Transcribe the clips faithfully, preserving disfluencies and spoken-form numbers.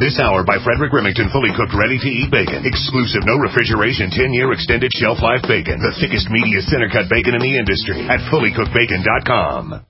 This hour by Frederick Remington, fully cooked, ready-to-eat bacon. Exclusive, no refrigeration, ten-year extended shelf life bacon. The thickest, meatiest center-cut bacon in the industry at fully cooked bacon dot com.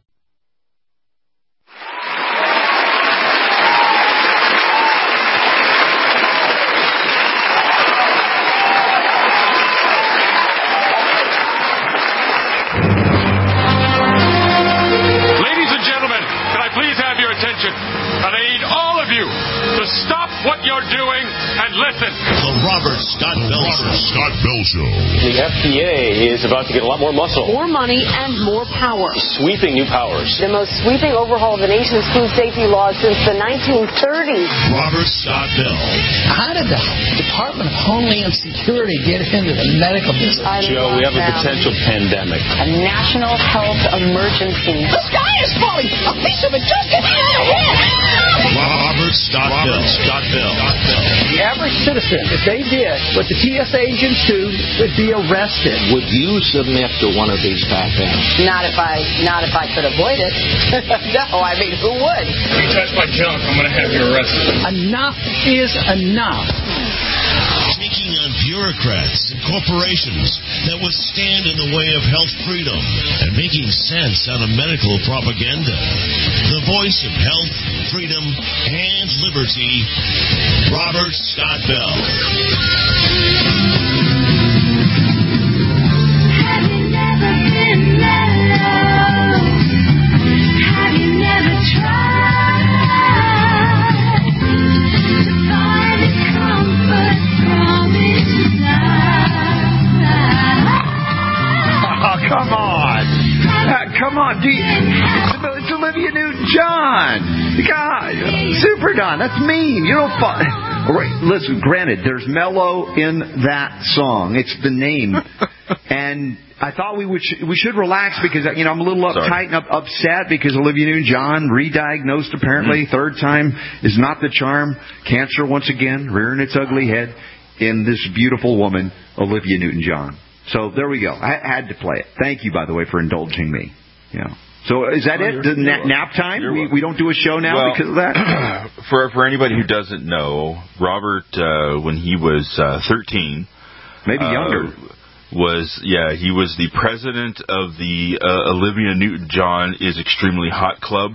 And I need all of you to stop what you're doing and listen. The Robert Scott Bell Show. Scott Bell Show. The F D A is about to get a lot more muscle. More money and more power. Sweeping new powers. The most sweeping overhaul of the nation's food safety laws since the nineteen thirties. Robert Scott Bell. How did the Department of Homeland Security get into the medical business? I Joe, we have them. a potential pandemic. A national health emergency. The sky is falling. A piece of it just hit me on the head. Robert Scott Bell. Scott Bell. The average citizen, if they did what the T S A agents do, would be arrested. Would you submit to one of these backgrounds? Not if I, not if I could avoid it. No, I mean, who would? If you touch my junk, I'm going to have you arrested. Enough is enough. Taking on bureaucrats and corporations that would stand in the way of health freedom and making sense out of medical propaganda. The voice of health, freedom, and liberty, Robert Scott Bell. Have you never been mellow? Have you never tried to find the comfort from inside? Oh, come on. Uh, come on. Do you, it's Olivia Newton-John. God, Super Don, that's mean. You don't follow. Right, listen, granted, there's mellow in that song. It's the name. And I thought we would we should relax because, you know, I'm a little uptight Sorry. and up, upset because Olivia Newton-John, re-diagnosed apparently, mm-hmm. third time, is not the charm. Cancer once again, rearing its ugly head in this beautiful woman, Olivia Newton-John. So there we go. I had to play it. Thank you, by the way, for indulging me. Yeah. So is that oh, it? The na- nap time? We, we don't do a show now well, because of that? for for anybody who doesn't know, Robert, uh, when he was uh, thirteen... Maybe younger. Uh, was, yeah, he was the president of the uh, Olivia Newton-John is Extremely Hot Club.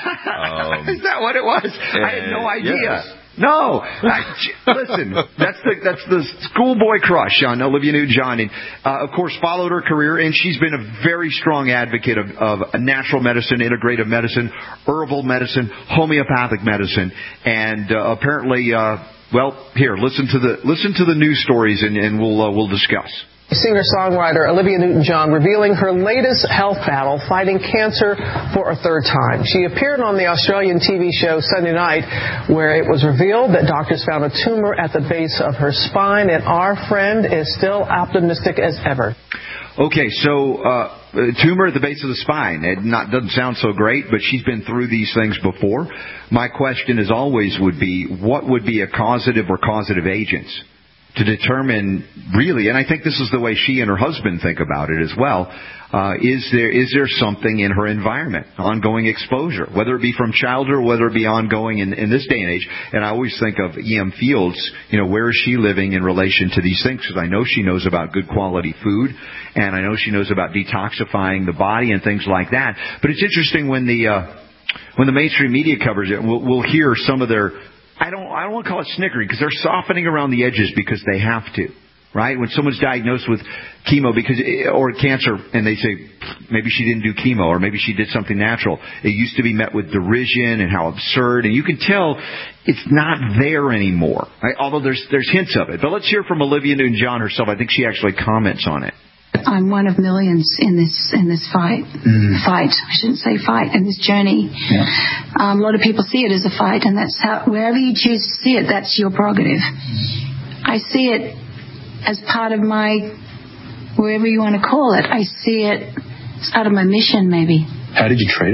Um, is that what it was? I had no idea. Yes. No, I, listen. That's the that's the schoolboy crush on Olivia Newton-John, and uh, of course followed her career. And she's been a very strong advocate of, of natural medicine, integrative medicine, herbal medicine, homeopathic medicine, and uh, apparently, uh, well, here listen to the listen to the news stories, and, and we'll uh, we'll discuss. Singer-songwriter Olivia Newton-John revealing her latest health battle, fighting cancer for a third time. She appeared on the Australian T V show Sunday Night, where it was revealed that doctors found a tumor at the base of her spine, and our friend is still optimistic as ever. Okay, so uh, a tumor at the base of the spine. It not, doesn't sound so great, but she's been through these things before. My question, as always, would be, what would be a causative or causative agents to determine, really, and I think this is the way she and her husband think about it as well, uh, is there is there something in her environment, ongoing exposure, whether it be from childhood or whether it be ongoing in, in this day and age. And I always think of E M Fields, you know, where is she living in relation to these things? Because I know she knows about good quality food, and I know she knows about detoxifying the body and things like that. But it's interesting when the uh, when the mainstream media covers it, we'll, we'll hear some of their, I don't I don't want to call it snickering, because they're softening around the edges because they have to, right? When someone's diagnosed with chemo because or cancer and they say maybe she didn't do chemo or maybe she did something natural, it used to be met with derision and how absurd, and you can tell it's not there anymore, right? Although there's there's hints of it. But let's hear from Olivia Newton-John herself. I think she actually comments on it. I'm one of millions in this in this fight. Mm. Fight. I shouldn't say fight. In this journey. Yeah. Um, a lot of people see it as a fight, and that's how, wherever you choose to see it, that's your prerogative. Mm. I see it as part of my, wherever you want to call it, I see it as part of my mission, maybe. How did you treat it?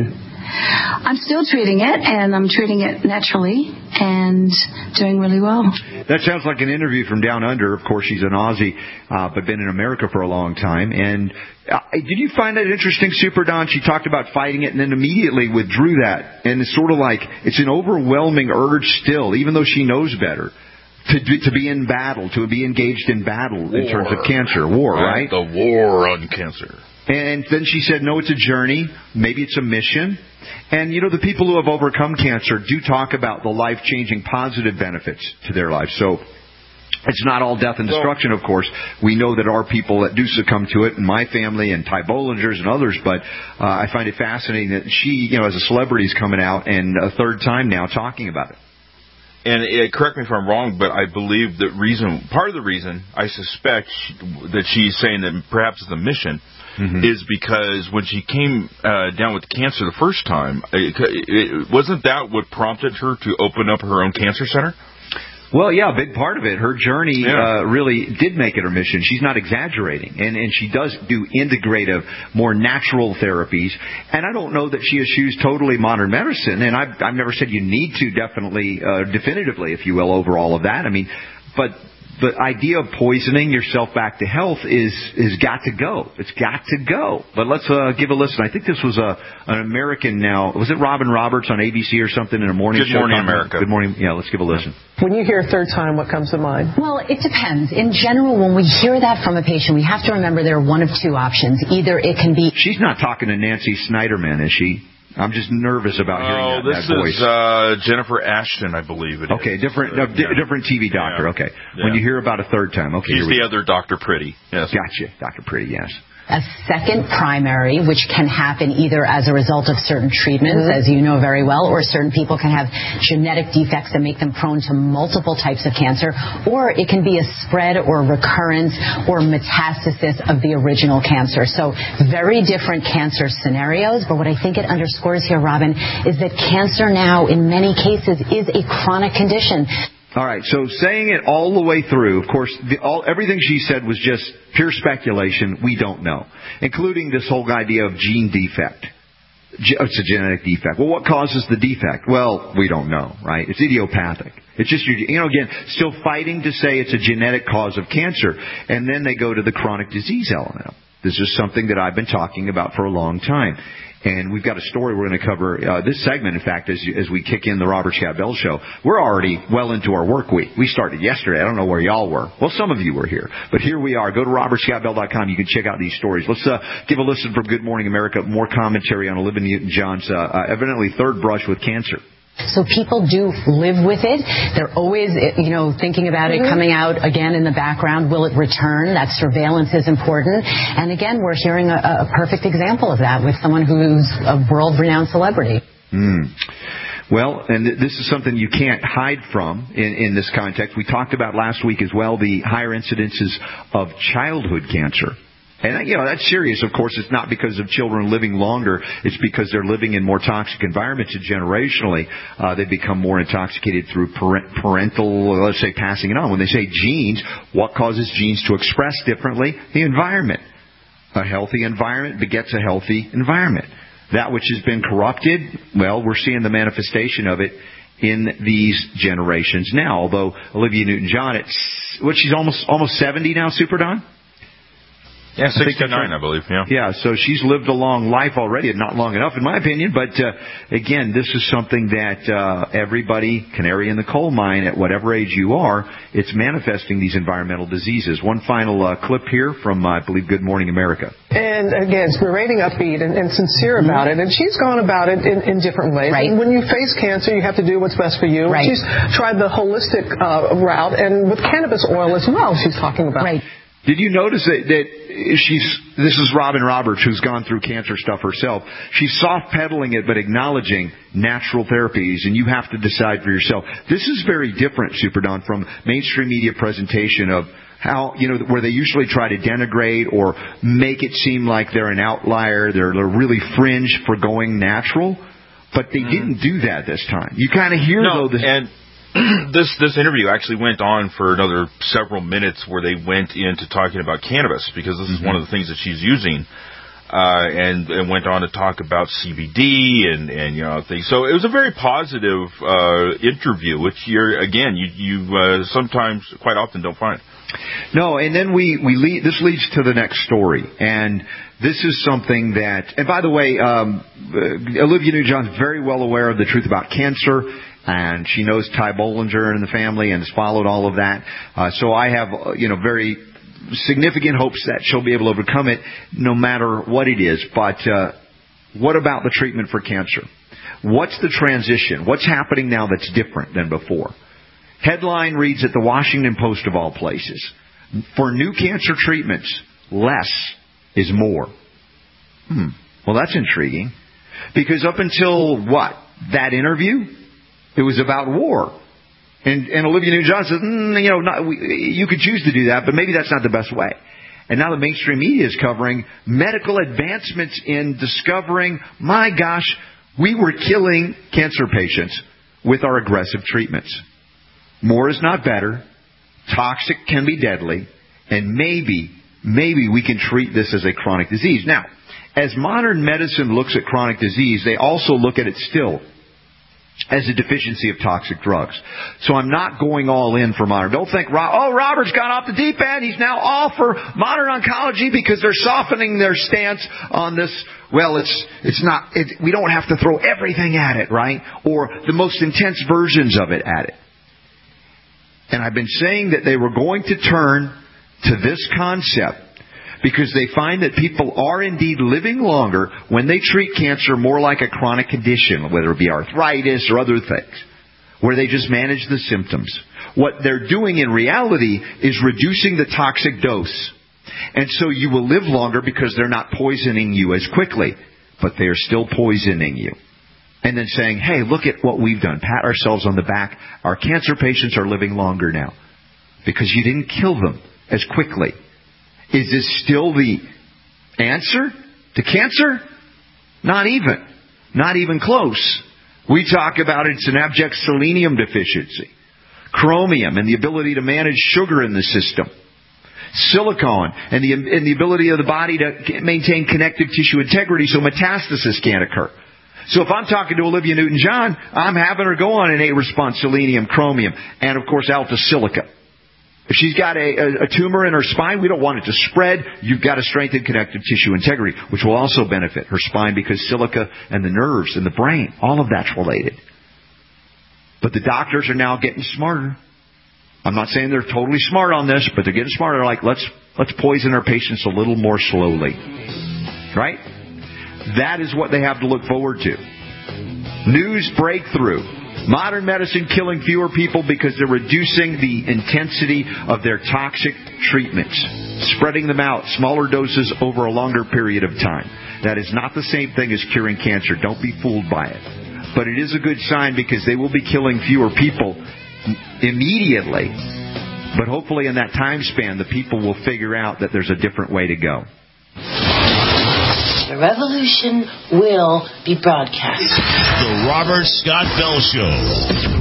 I'm still treating it, and I'm treating it naturally and doing really well. That sounds like an interview from down under. Of course, she's an Aussie, uh, but been in America for a long time. And uh, did you find that interesting, Super Don? She talked about fighting it and then immediately withdrew that. And it's sort of like it's an overwhelming urge still, even though she knows better. To, to be in battle, to be engaged in battle war. In terms of cancer. War, right? The war on cancer. And then she said, no, it's a journey. Maybe it's a mission. And, you know, the people who have overcome cancer do talk about the life-changing positive benefits to their life. So it's not all death and destruction, of course. We know that there are people that do succumb to it, in my family and Ty Bollinger's and others. But uh, I find it fascinating that she, you know, as a celebrity, is coming out and a third time now talking about it. And uh, correct me if I'm wrong, but I believe the reason, part of the reason, I suspect she, that she's saying that perhaps it's a mission, mm-hmm. is because when she came uh, down with cancer the first time, it, it, wasn't that what prompted her to open up her own cancer center? Well, yeah, a big part of it. Her journey yeah. uh, really did make it her mission. She's not exaggerating. And, and she does do integrative, more natural therapies. And I don't know that she eschews totally modern medicine. And I've, I've never said you need to definitely, uh, definitively, if you will, over all of that. I mean, but the idea of poisoning yourself back to health is is got to go. It's got to go. But let's uh, give a listen. I think this was a an American now. Was it Robin Roberts on A B C or something in a morning Good show? Good Morning America. Good morning. Yeah, let's give a listen. When you hear third time, what comes to mind? Well, it depends. In general, when we hear that from a patient, we have to remember there are one of two options. Either it can be... She's not talking to Nancy Snyderman, is she? I'm just nervous about hearing oh, that, this that voice. is uh, Jennifer Ashton, I believe it okay, is. different, uh, uh, di- yeah. different T V doctor. Yeah. Okay, yeah. When you hear about a third time, okay, he's the go. other Doctor Pretty. Yes, gotcha, Doctor Pretty. Yes. A second primary, which can happen either as a result of certain treatments, mm-hmm. as you know very well, or certain people can have genetic defects that make them prone to multiple types of cancer, or it can be a spread or recurrence or metastasis of the original cancer. So very different cancer scenarios, but what I think it underscores here, Robin, is that cancer now, in many cases, is a chronic condition. All right, so saying it all the way through, of course, the, all, everything she said was just pure speculation. We don't know, including this whole idea of gene defect. Ge- it's a genetic defect. Well, what causes the defect? Well, we don't know, right? It's idiopathic. It's just, you know, again, still fighting to say it's a genetic cause of cancer. And then they go to the chronic disease element. This is something that I've been talking about for a long time. And we've got a story we're going to cover uh, this segment, in fact, as as we kick in the Robert Scott Bell Show. We're already well into our work week. We started yesterday. I don't know where y'all were. Well, some of you were here. But here we are. Go to robert scott bell dot com. You can check out these stories. Let's uh, give a listen from Good Morning America. More commentary on Olivia Newton-John's uh, uh, evidently third brush with cancer. So people do live with it. They're always, you know, thinking about it, coming out again in the background. Will it return? That surveillance is important. And again, we're hearing a, a perfect example of that with someone who's a world-renowned celebrity. Mm. Well, and th- this is something you can't hide from in, in this context. We talked about last week as well the higher incidences of childhood cancer. And, you know, that's serious. Of course, it's not because of children living longer. It's because they're living in more toxic environments, and generationally, uh, they become more intoxicated through parent, parental, let's say, passing it on. When they say genes, what causes genes to express differently? The environment. A healthy environment begets a healthy environment. That which has been corrupted, well, we're seeing the manifestation of it in these generations now. Although Olivia Newton-John, it's, what, she's almost, almost seventy now, Super Don? Yeah, sixty-nine, I, I believe, yeah. Yeah, so she's lived a long life already, not long enough, in my opinion, but, uh, again, this is something that, uh, everybody, canary in the coal mine, at whatever age you are, it's manifesting these environmental diseases. One final, uh, clip here from, uh, I believe, Good Morning America. And, again, it's berating upbeat and, and sincere about it, and she's gone about it in, in different ways. Right. And when you face cancer, you have to do what's best for you. Right. She's tried the holistic, uh, route, and with cannabis oil as well, she's talking about. Right. Did you notice that, that she's, this is Robin Roberts, who's gone through cancer stuff herself. She's soft-pedaling it, but acknowledging natural therapies, and you have to decide for yourself. This is very different, Super Don, from mainstream media presentation of how, you know, where they usually try to denigrate or make it seem like they're an outlier, they're, they're really fringe for going natural. But they mm. didn't do that this time. You kind of hear, no, though, this... and this this interview actually went on for another several minutes where they went into talking about cannabis, because this mm-hmm. is one of the things that she's using uh, and, and went on to talk about C B D and, and you know things. So it was a very positive uh, interview, which you're again you you uh, sometimes quite often don't find. No, and then we we lead, this leads to the next story, and this is something that. And by the way, um, uh, Olivia Newton-John's very well aware of the truth about cancer, and she knows Ty Bollinger and the family, and has followed all of that. Uh, so I have uh, you know very significant hopes that she'll be able to overcome it, no matter what it is. But uh, what about the treatment for cancer? What's the transition? What's happening now that's different than before? Headline reads at the Washington Post of all places, for new cancer treatments, less is more. Hmm. Well, that's intriguing. Because up until, what, that interview, it was about war. And, and Olivia Newton-John says, mm, you know, not, we, you could choose to do that, but maybe that's not the best way. And now the mainstream media is covering medical advancements in discovering, my gosh, we were killing cancer patients with our aggressive treatments. More is not better. Toxic can be deadly. And maybe, maybe we can treat this as a chronic disease. Now, as modern medicine looks at chronic disease, they also look at it still as a deficiency of toxic drugs. So I'm not going all in for modern. Don't think, oh, Robert's gone off the deep end. He's now all for modern oncology because they're softening their stance on this. Well, it's it's not. It, we don't have to throw everything at it, right? Or the most intense versions of it at it. And I've been saying that they were going to turn to this concept because they find that people are indeed living longer when they treat cancer more like a chronic condition, whether it be arthritis or other things, where they just manage the symptoms. What they're doing in reality is reducing the toxic dose. And so you will live longer because they're not poisoning you as quickly, but they are still poisoning you. And then saying, hey, look at what we've done. Pat ourselves on the back. Our cancer patients are living longer now because you didn't kill them as quickly. Is this still the answer to cancer? Not even. Not even close. We talk about it's an abject selenium deficiency. Chromium and the ability to manage sugar in the system. Silicone and the, and the ability of the body to maintain connective tissue integrity so metastasis can't occur. So if I'm talking to Olivia Newton-John, I'm having her go on innate response, selenium, chromium, and of course alpha silica. If she's got a, a, a tumor in her spine, we don't want it to spread. You've got to strengthen connective tissue integrity, which will also benefit her spine because silica and the nerves and the brain, all of that's related. But the doctors are now getting smarter. I'm not saying they're totally smart on this, but they're getting smarter. They're like, let's let's poison our patients a little more slowly. Right? That is what they have to look forward to. News breakthrough. Modern medicine killing fewer people because they're reducing the intensity of their toxic treatments. Spreading them out, smaller doses over a longer period of time. That is not the same thing as curing cancer. Don't be fooled by it. But it is a good sign because they will be killing fewer people immediately. But hopefully in that time span, the people will figure out that there's a different way to go. The revolution will be broadcast. The Robert Scott Bell Show.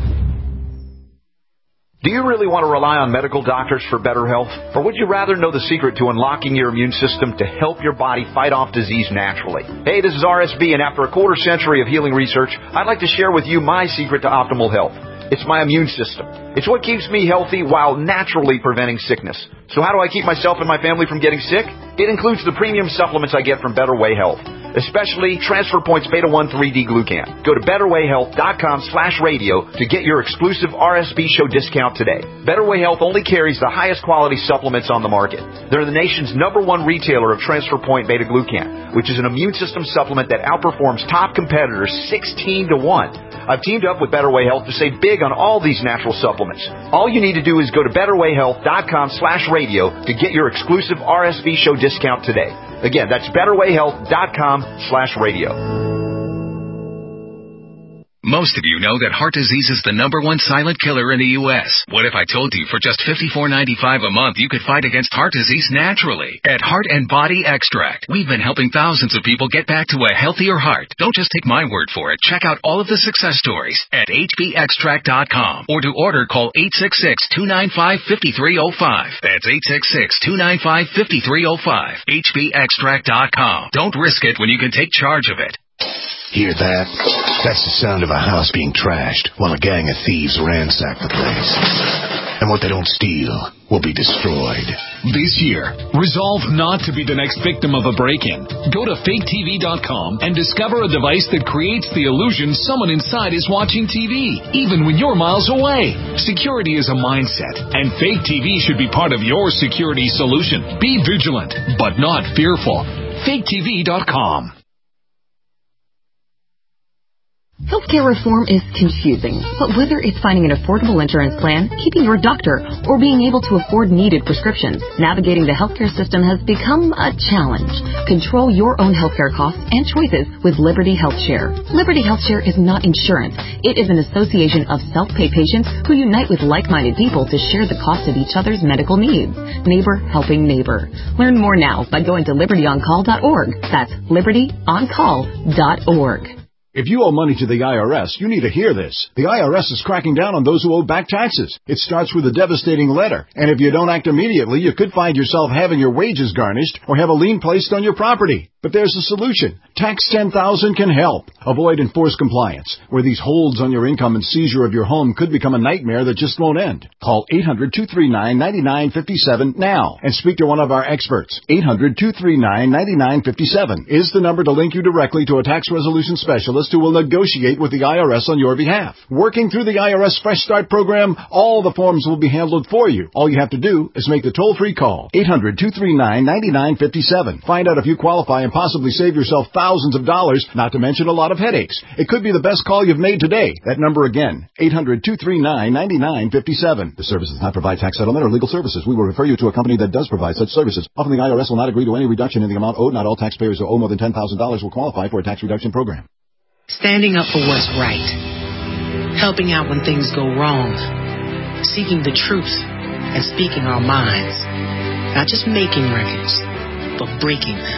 Do you really want to rely on medical doctors for better health? Or would you rather know the secret to unlocking your immune system to help your body fight off disease naturally? Hey, this is R S B, and after a quarter century of healing research, I'd like to share with you my secret to optimal health. It's my immune system. It's what keeps me healthy while naturally preventing sickness. So how do I keep myself and my family from getting sick? It includes the premium supplements I get from Better Way Health, especially Transfer Points Beta one three D Glucan. Go to betterwayhealth.com slash radio to get your exclusive R S B show discount today. Better Way Health only carries the highest quality supplements on the market. They're the nation's number one retailer of Transfer Point Beta Glucan, which is an immune system supplement that outperforms top competitors sixteen to one. I've teamed up with Better Way Health to save big on all these natural supplements. All you need to do is go to betterwayhealth.com slash radio to get your exclusive R S V show discount today. Again, that's betterwayhealth.com slash radio. Most of you know that heart disease is the number one silent killer in the U S What if I told you for just fifty-four ninety-five a month you could fight against heart disease naturally? At Heart and Body Extract, we've been helping thousands of people get back to a healthier heart. Don't just take my word for it. Check out all of the success stories at H B extract dot com, or to order, call eight six six, two nine five, five three zero five. That's eight six six, two nine five, five three zero five. H B extract dot com. Don't risk it when you can take charge of it. Hear that? That's the sound of a house being trashed while a gang of thieves ransack the place. And what they don't steal will be destroyed. This year, resolve not to be the next victim of a break-in. Go to fake T V dot com and discover a device that creates the illusion someone inside is watching T V, even when you're miles away. Security is a mindset, and Fake T V should be part of your security solution. Be vigilant, but not fearful. fake T V dot com. Healthcare reform is confusing, but whether it's finding an affordable insurance plan, keeping your doctor, or being able to afford needed prescriptions, navigating the healthcare system has become a challenge. Control your own healthcare costs and choices with Liberty HealthShare. Liberty HealthShare is not insurance. It is an association of self-pay patients who unite with like-minded people to share the cost of each other's medical needs. Neighbor helping neighbor. Learn more now by going to liberty on call dot org. That's liberty on call dot org. If you owe money to the I R S, you need to hear this. The I R S is cracking down on those who owe back taxes. It starts with a devastating letter, and if you don't act immediately, you could find yourself having your wages garnished or have a lien placed on your property. But there's a solution. Tax ten thousand can help. Avoid enforced compliance, where these holds on your income and seizure of your home could become a nightmare that just won't end. Call eight hundred, two three nine, nine nine five seven now and speak to one of our experts. eight hundred, two three nine, nine nine five seven is the number to link you directly to a tax resolution specialist who will negotiate with the I R S on your behalf. Working through the I R S Fresh Start program, all the forms will be handled for you. All you have to do is make the toll-free call. eight hundred, two three nine, nine nine five seven. Find out if you qualify and possibly save yourself thousands of dollars, not to mention a lot of headaches. It could be the best call you've made today. That number again, eight hundred, two three nine, nine nine five seven. The service does not provide tax settlement or legal services. We will refer you to a company that does provide such services. Often the I R S will not agree to any reduction in the amount owed. Not all taxpayers who owe more than ten thousand dollars will qualify for a tax reduction program. Standing up for what's right. Helping out when things go wrong. Seeking the truth and speaking our minds. Not just making records, but breaking them.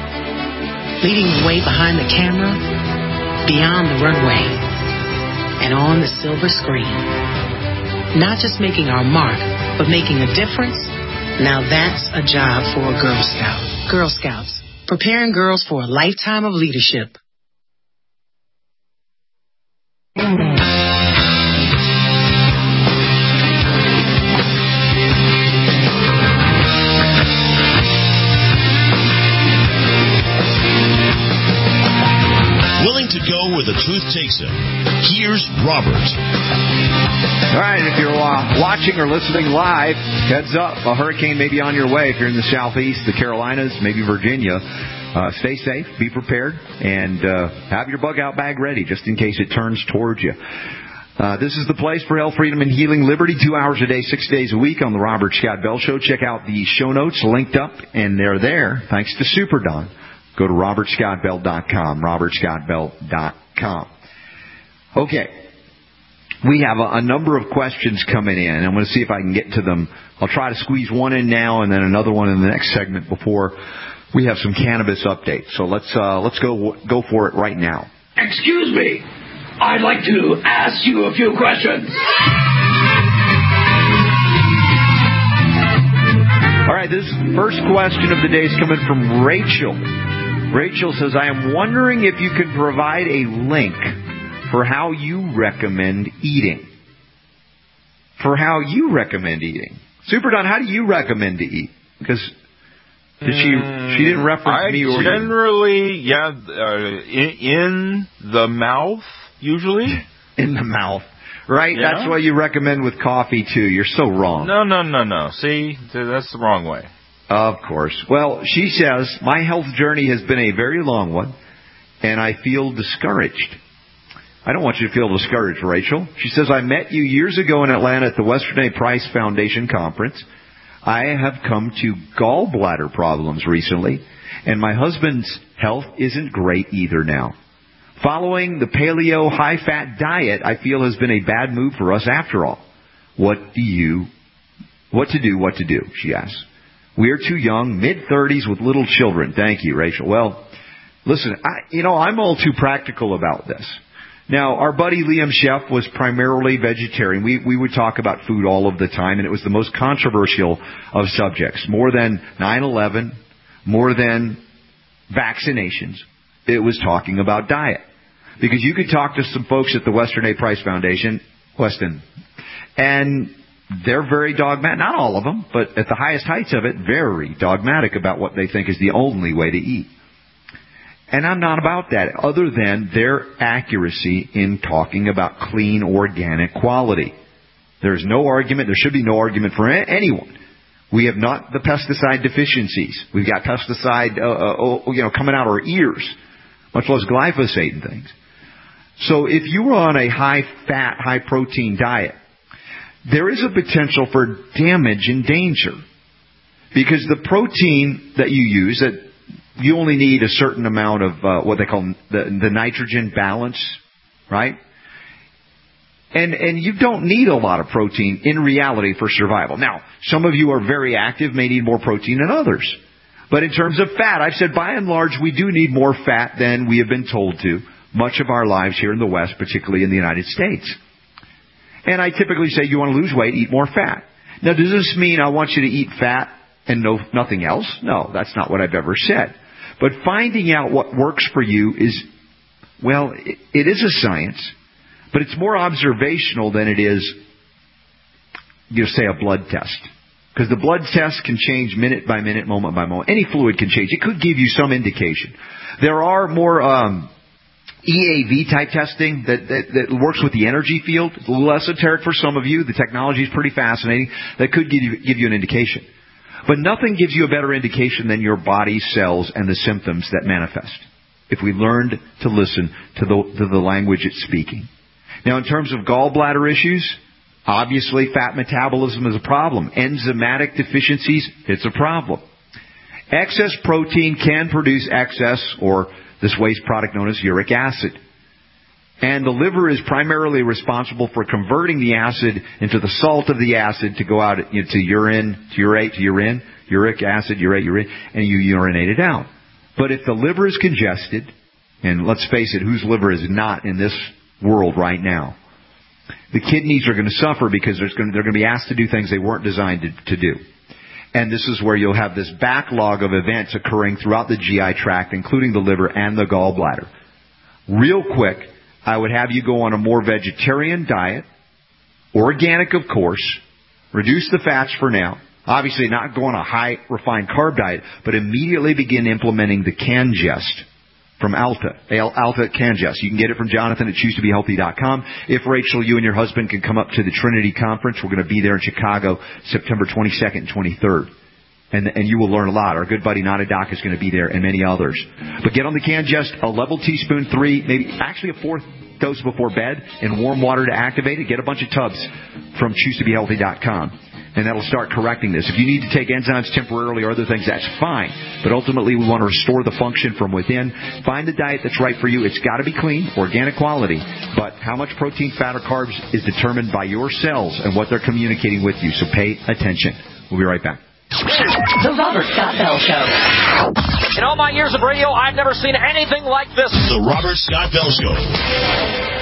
Leading the way behind the camera, beyond the runway, and on the silver screen. Not just making our mark, but making a difference. Now that's a job for a Girl Scout. Girl Scouts, preparing girls for a lifetime of leadership. Willing to go where the truth takes him. Here's Robert. All right, if you're uh, watching or listening live, heads up, a hurricane may be on your way. If you're in the southeast, the Carolinas, maybe Virginia, uh, stay safe, be prepared, and uh, have your bug-out bag ready just in case it turns towards you. Uh, this is the place for health, freedom, and healing liberty, two hours a day, six days a week on the Robert Scott Bell Show. Check out the show notes linked up, and they're there thanks to Super Don. Go to robert scott bell dot com, robert scott bell dot com. Okay. We have a, a number of questions coming in. I'm going to see if I can get to them. I'll try to squeeze one in now and then another one in the next segment before we have some cannabis updates. So let's uh, let's go go for it right now. Excuse me. I'd like to ask you a few questions. All right, this first question of the day is coming from Rachel. Rachel says, I am wondering if you could provide a link for how you recommend eating. For how you recommend eating. Super Don, how do you recommend to eat? Because did she she didn't reference I me or generally, you. yeah, uh, in, in the mouth, usually. In the mouth. Right? Yeah. That's what you recommend with coffee, too. You're so wrong. No, no, no, no. See, that's the wrong way. Of course. Well, she says, my health journey has been a very long one, and I feel discouraged. I don't want you to feel discouraged, Rachel. She says, I met you years ago in Atlanta at the Western A. Price Foundation Conference. I have come to gallbladder problems recently, and my husband's health isn't great either now. Following the paleo high-fat diet, I feel has been a bad move for us after all. What do you, what to do, what to do, she asks. We are too young, mid-thirties with little children. Thank you, Rachel. Well, listen, I, you know, I'm all too practical about this. Now, our buddy Liam Sheff was primarily vegetarian. We, we would talk about food all of the time, and it was the most controversial of subjects. More than nine eleven, more than vaccinations, it was talking about diet. Because you could talk to some folks at the Western A. Price Foundation, Weston, and they're very dogmatic. Not all of them, but at the highest heights of it, very dogmatic about what they think is the only way to eat. And I'm not about that, other than their accuracy in talking about clean, organic quality. There's no argument, there should be no argument for anyone. We have not the pesticide deficiencies. We've got pesticide, uh, uh, you know, coming out our ears, much less glyphosate and things. So if you were on a high-fat, high-protein diet, there is a potential for damage and danger. Because the protein that you use, that you only need a certain amount of uh, what they call the, the nitrogen balance, right? And and you don't need a lot of protein in reality for survival. Now, some of you are very active, may need more protein than others. But in terms of fat, I've said by and large we do need more fat than we have been told to much of our lives here in the West, particularly in the United States. And I typically say you want to lose weight, eat more fat. Now, does this mean I want you to eat fat and no nothing else? No, that's not what I've ever said. But finding out what works for you is, well, it, it is a science, but it's more observational than it is, you know, say, a blood test. Because the blood test can change minute by minute, moment by moment. Any fluid can change. It could give you some indication. There are more um, E A V type testing that, that, that works with the energy field. It's a little esoteric for some of you. The technology is pretty fascinating. That could give you, give you an indication. But nothing gives you a better indication than your body cells and the symptoms that manifest. If we learned to listen to the, to the language it's speaking. Now, in terms of gallbladder issues, obviously fat metabolism is a problem. Enzymatic deficiencies, it's a problem. Excess protein can produce excess, or this waste product known as uric acid. And the liver is primarily responsible for converting the acid into the salt of the acid to go out into urine, to urate, to urine, uric acid, urate, urine, and you urinate it out. But if the liver is congested, and let's face it, whose liver is not in this world right now? The kidneys are going to suffer because there's going to, they're going to be asked to do things they weren't designed to, to do. And this is where you'll have this backlog of events occurring throughout the G I tract, including the liver and the gallbladder. Real quick, I would have you go on a more vegetarian diet, organic of course, reduce the fats for now. Obviously not go on a high refined carb diet, but immediately begin implementing the CanGest from Alta, Alta CanGest. You can get it from Jonathan at choose to be healthy dot com. If, Rachel, you and your husband can come up to the Trinity Conference, we're going to be there in Chicago September twenty-second and twenty-third. And, and you will learn a lot. Our good buddy Nada Doc is going to be there, and many others. But get on the CanGest, a level teaspoon, three, maybe actually a fourth dose before bed, and warm water to activate it. Get a bunch of tubs from choose to be healthy dot com. And that'll start correcting this. If you need to take enzymes temporarily or other things, that's fine. But ultimately, we want to restore the function from within. Find the diet that's right for you. It's got to be clean, organic quality. But how much protein, fat, or carbs is determined by your cells and what they're communicating with you. So pay attention. We'll be right back. The Robert Scott Bell Show. In all my years of radio, I've never seen anything like this. The Robert Scott Bell Show.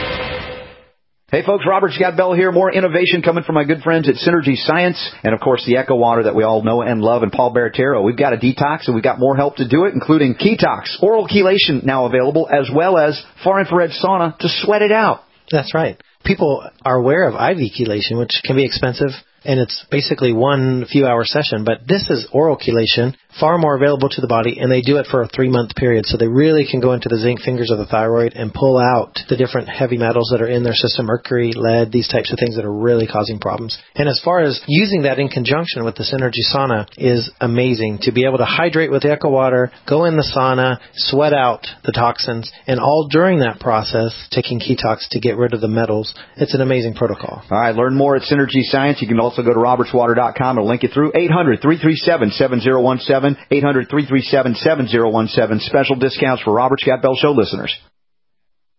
Hey folks, Robert Scott Bell here. More innovation coming from my good friends at Synergy Science. And of course the Echo Water that we all know and love, and Paul Baratero. We've got a detox and we've got more help to do it, including Ketox, oral chelation now available, as well as far infrared sauna to sweat it out. That's right. People are aware of I V chelation, which can be expensive, and it's basically one few hour session. But this is oral chelation, far more available to the body, and they do it for a three-month period. So they really can go into the zinc fingers of the thyroid and pull out the different heavy metals that are in their system, mercury, lead, these types of things that are really causing problems. And as far as using that in conjunction with the Synergy sauna is amazing. To be able to hydrate with the Echo Water, go in the sauna, sweat out the toxins, and all during that process, taking Ketox to get rid of the metals. It's an amazing protocol. All right, learn more at Synergy Science. You can also go to roberts water dot com and link it through eight hundred, three three seven, seven zero one seven, eight hundred, three three seven, seven zero one seven. Special discounts for Robert Scott Bell Show listeners.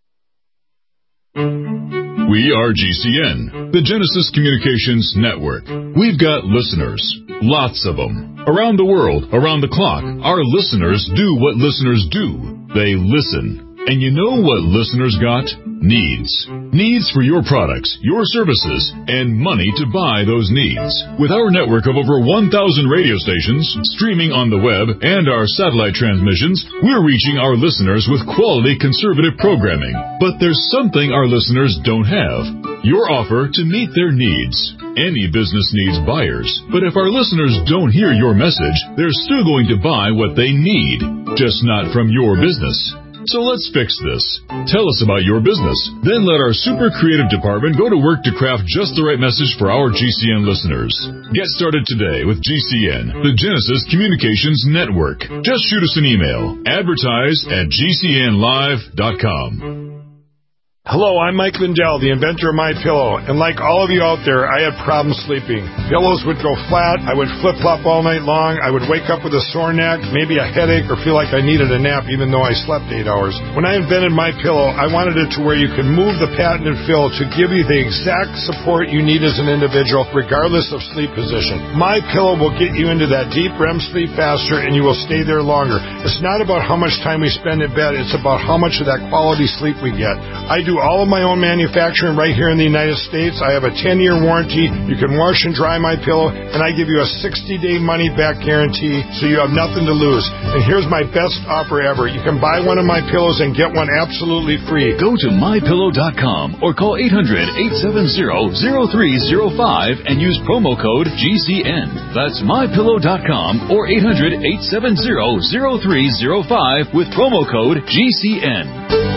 We are G C N, the Genesis Communications Network. We've got listeners, lots of them. Around the world, around the clock, our listeners do what listeners do. They listen. And you know what listeners got? Needs. Needs for your products, your services, and money to buy those needs. With our network of over one thousand radio stations, streaming on the web, and our satellite transmissions, we're reaching our listeners with quality conservative programming. But there's something our listeners don't have. Your offer to meet their needs. Any business needs buyers, but if our listeners don't hear your message, they're still going to buy what they need, just not from your business. So let's fix this. Tell us about your business. Then let our super creative department go to work to craft just the right message for our G C N listeners. Get started today with G C N, the Genesis Communications Network. Just shoot us an email. Advertise at G C N live dot com. Hello, I'm Mike Lindell, the inventor of MyPillow, and like all of you out there, I had problems sleeping. Pillows would go flat, I would flip-flop all night long, I would wake up with a sore neck, maybe a headache, or feel like I needed a nap even though I slept eight hours. When I invented MyPillow, I wanted it to where you could move the patented fill to give you the exact support you need as an individual, regardless of sleep position. MyPillow will get you into that deep R E M sleep faster, and you will stay there longer. It's not about how much time we spend in bed, it's about how much of that quality sleep we get. I do all of my own manufacturing right here in the United States. I have a ten-year warranty. You can wash and dry my pillow, and I give you a sixty-day money-back guarantee, so you have nothing to lose. And here's my best offer ever. You can buy one of my pillows and get one absolutely free. Go to my pillow dot com or call eight hundred, eight seven zero, zero three zero five and use promo code G C N. That's my pillow dot com or eight hundred, eight seven zero, zero three zero five with promo code G C N.